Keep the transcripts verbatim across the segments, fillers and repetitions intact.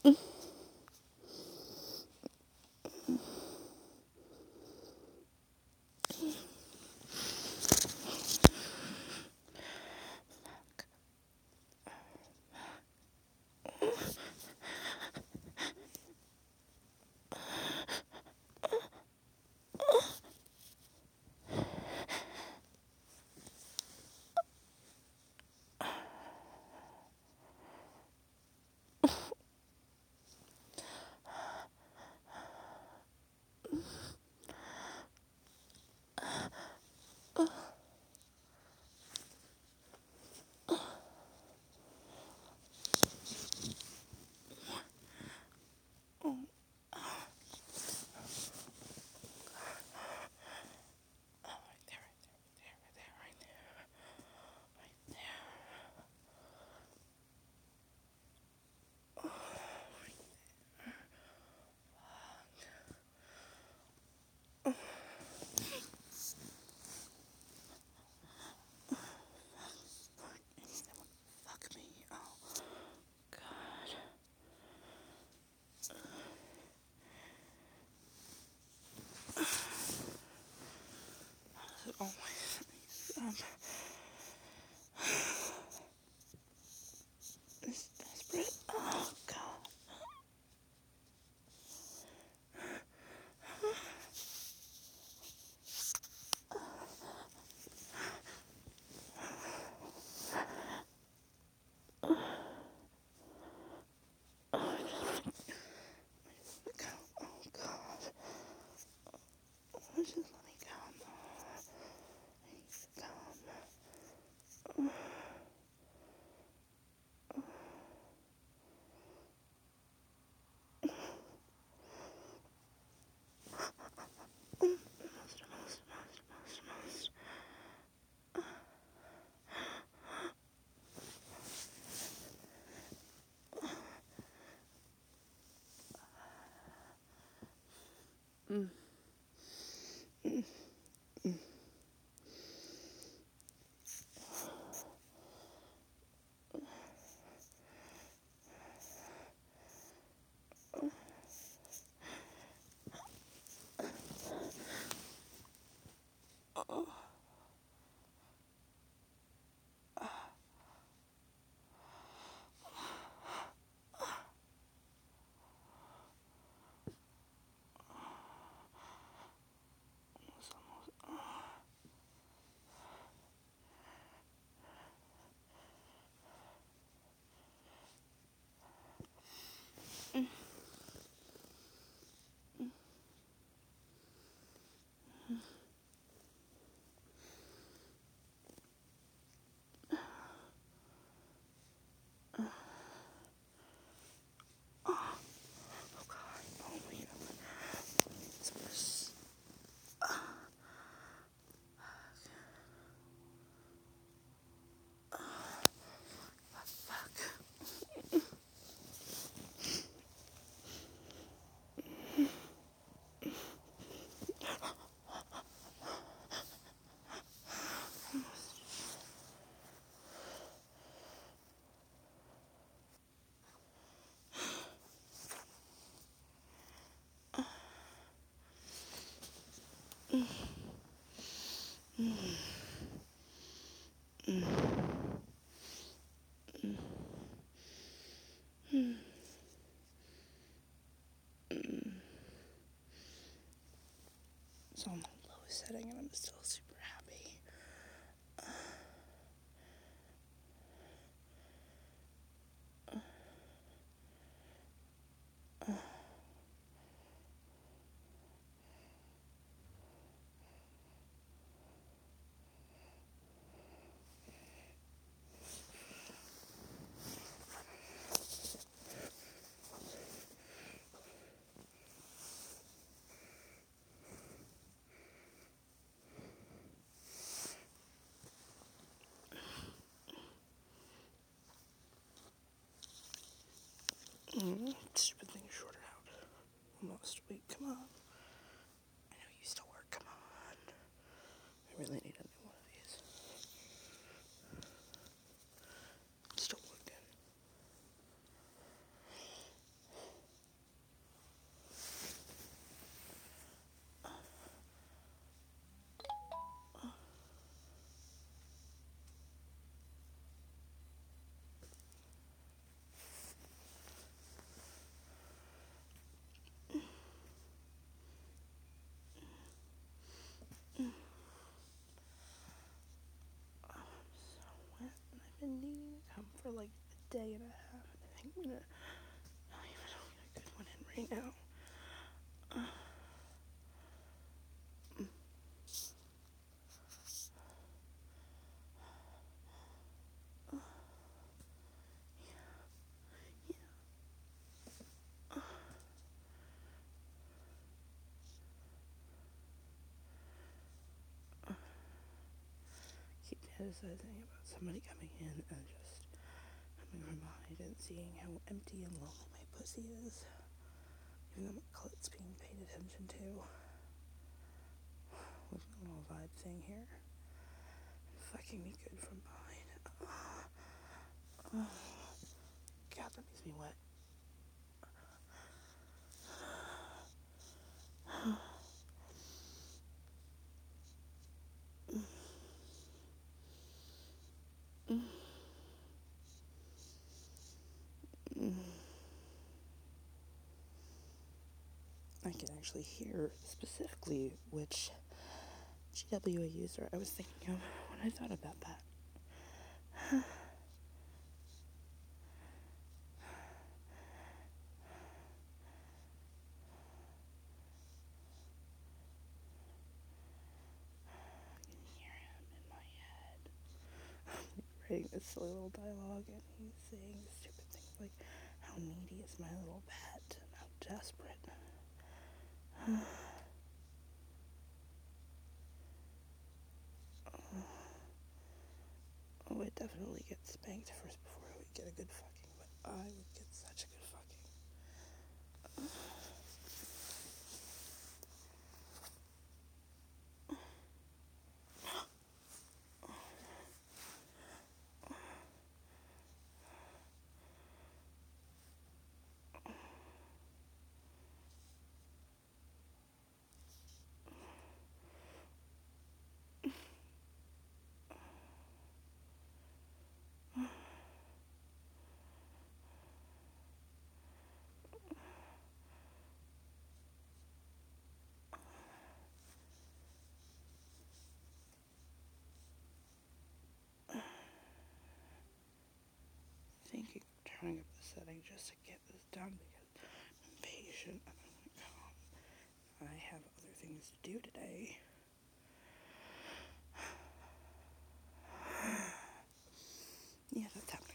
Fuck me. Oh, God. Oh, my. Um, it's desperate. Oh, God. Go. Oh, God. Just let me come. I need to come. Most, most, most, most, most. Mm. Mm. Mm. Oh. Almost, almost. Mm. Oh, God. Oh, wait. It's this. Fuck. It's on the lowest setting and I'm still super happy. Mm, stupid thing shorted out. Almost. Wait, come on. I know you still work. Come on. I really need a new one of these. Still working. been needing to come for like a day and a half, and I think I'm gonna not even know a good one in right now. Uh, mm. uh, yeah, yeah. Uh, uh, keep fantasizing about somebody coming in and just having her mind and seeing how empty and lonely my pussy is, even though my clit's being paid attention to. With a little vibe thing here, fucking me good from behind. Uh, uh, God, that makes me wet. I can actually hear specifically which G W A user I was thinking of when I thought about that. I can hear him in my head. Writing this silly little dialogue, and he's saying stupid things like, how needy is my little pet, and how desperate. Oh, I'd definitely get spanked first before I would get a good fucking, but I would get such a good fucking. Thinking of turning up the setting just to get this done because I'm impatient and I'm like, oh, I have other things to do today. Yeah, that's happening.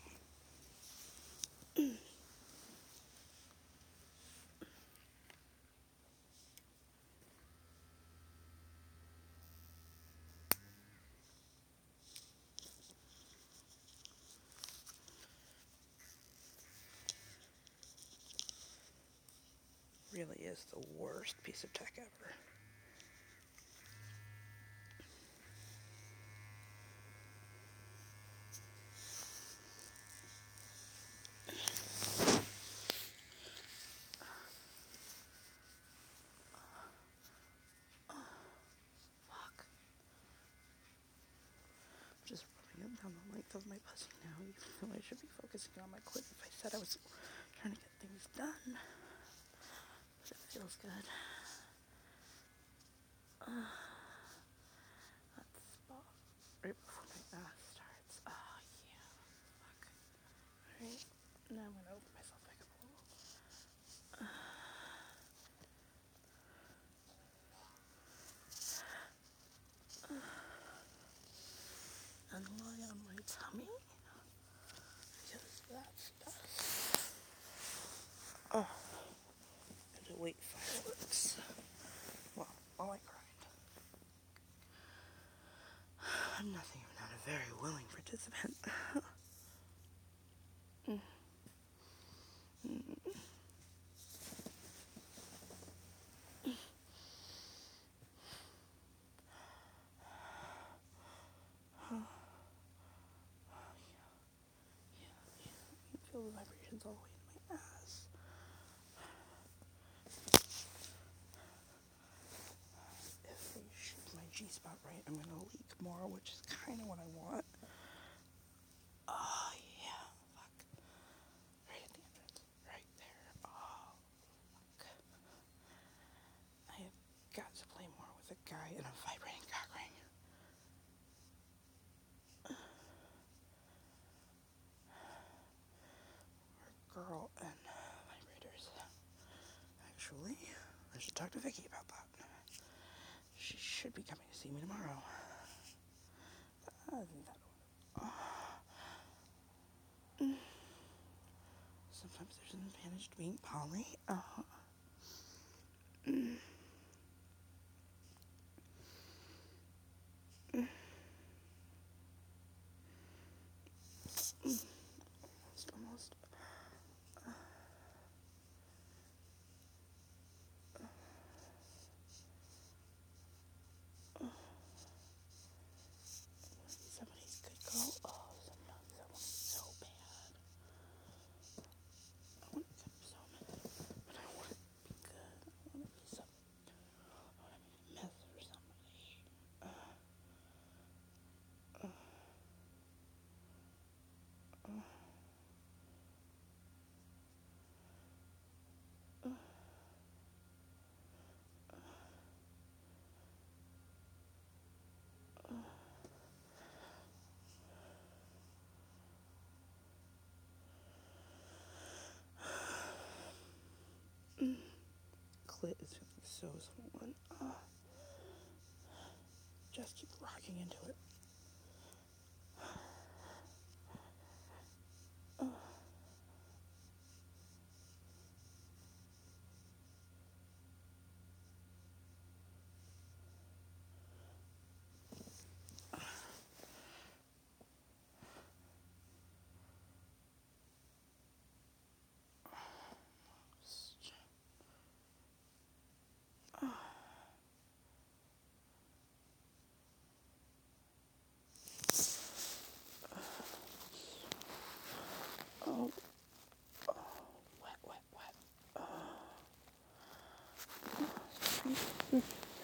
Really is the worst piece of tech ever. Fuck. Just rubbing it down the length of my pussy now, even though I should be focusing on my clit if I said I was trying to get things done. But it feels good. Uh, that spot right before my ass starts. Oh, yeah. Fuck. Alright. Now I'm gonna open myself back up a little. And lie on my tummy. Because that's best. Oh. And to wait fireworks. Well, while I grind. I'm nothing if not a very willing participant. mm. Mm. Feel the vibrations all the way in my ass. If they shoot my G-spot right, I'm gonna leak more, which is kind of what I want. Oh, yeah. Fuck. Right at the entrance. Right there. Oh, fuck. I have got to play more with a guy in a vibrating cock ring. to Vicky about that. She should be coming to see me tomorrow. Uh, that, uh, sometimes there's an advantage to being poly. Uh, mm, mm, mm, almost, almost. Uh, uh, somebody's good girl. Oh, sometimes I want it so bad. I want it so bad. But I want it to be good. I want it to be something. I want to be mess or somebody. Uh, uh, uh, uh, mm. Clit is feeling so swollen. Uh, just keep rocking into it. Uh, oh, oh, wet, wet, wet. Oh. Mm,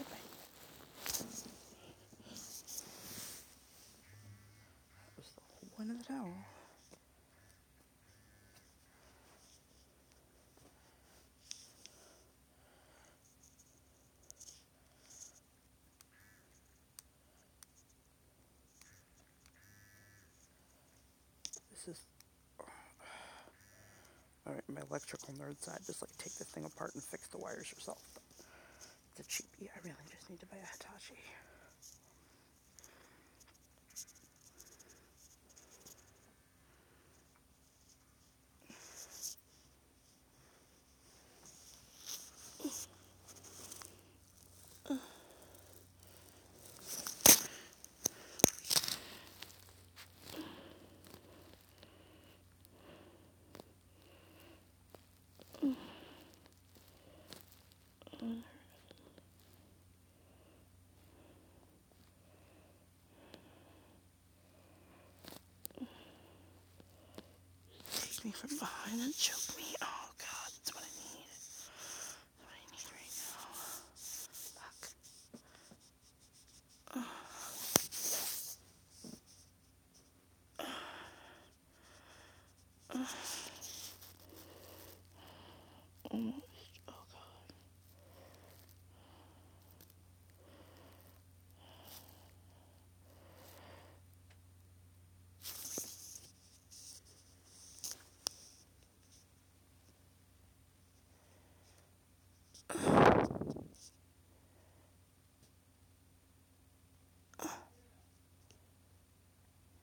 that was the whole point of the towel. This is, alright, my electrical nerd side, just like take the thing apart and fix the wires yourself. It's a cheapie. I really just need to buy a Hitachi. Take me from behind and choke me. Oh god, that's what I need. That's what I need right now. Fuck. Uh, uh, uh,